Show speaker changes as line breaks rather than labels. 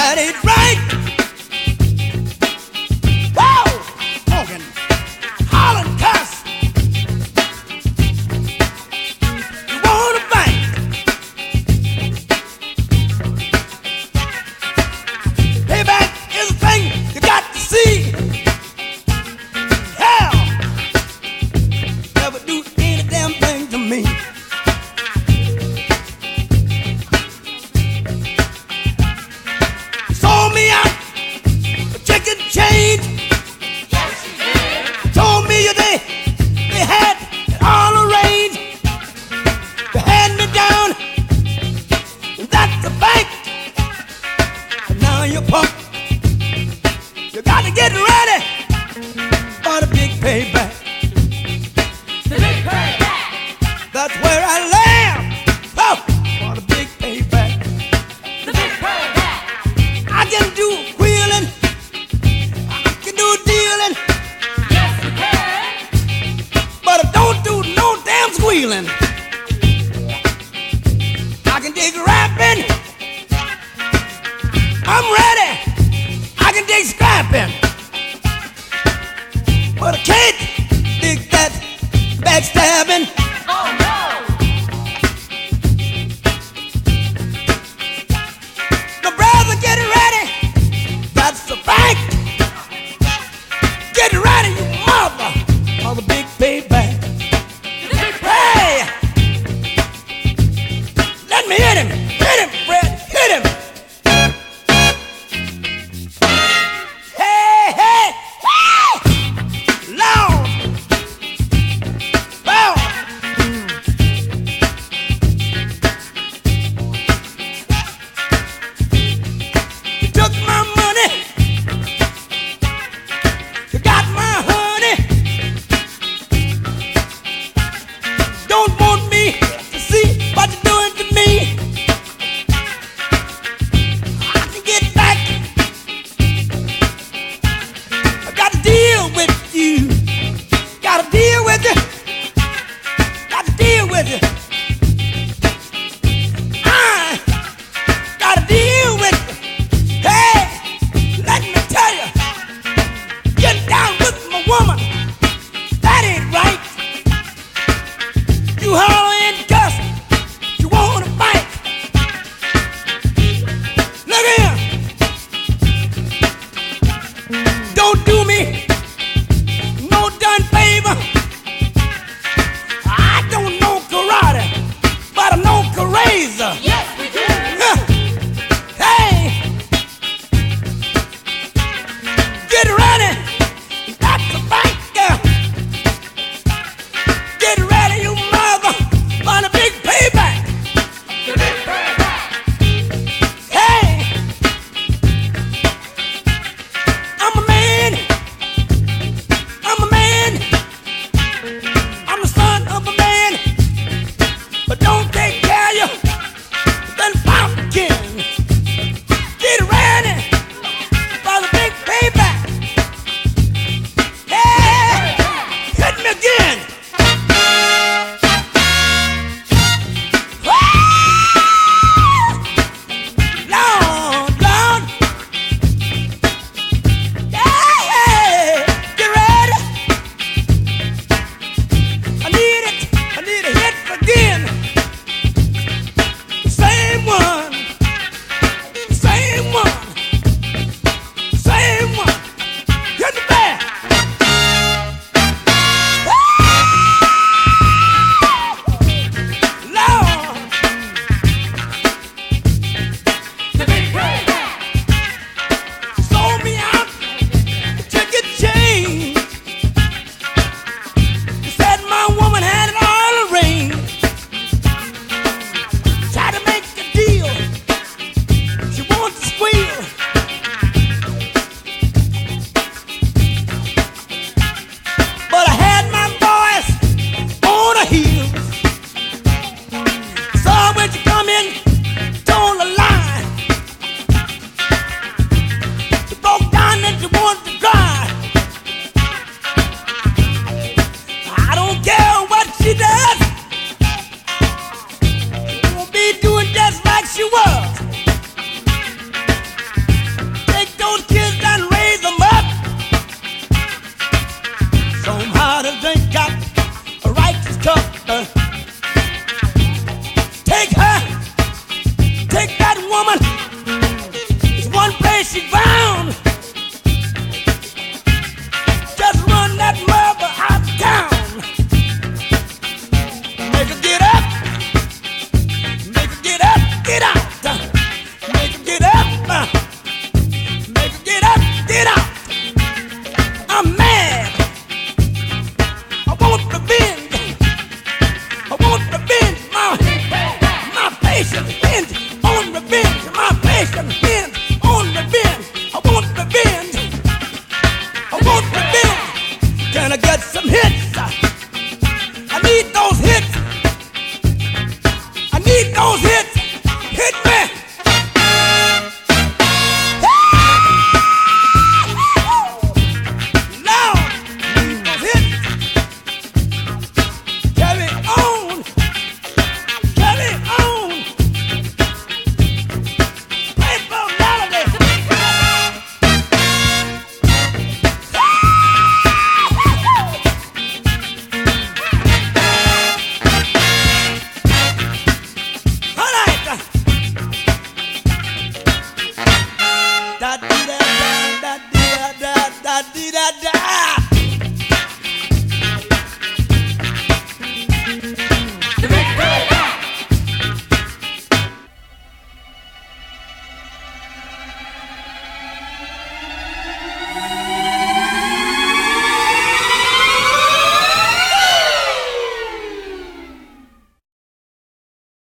That ain't right. Whoa! Talking, hollering, cuss. You wanna fight? Payback is a thing you got to see. Hell, never do any damn thing to me. Sold me out for chicken change. Told me they had it all arranged. They had me down, and that's a fact. And now you're punk. You got to get ready for the big payback.
The big payback.
That's where I land. Oh, for the big payback.
The big payback.
I can do wheeling, I can do dealing,
Yes, you can.
but I don't do no damn squealing. I can dig rapping, I'm ready. I can dig scrapping, but I can't dig that backstabbing.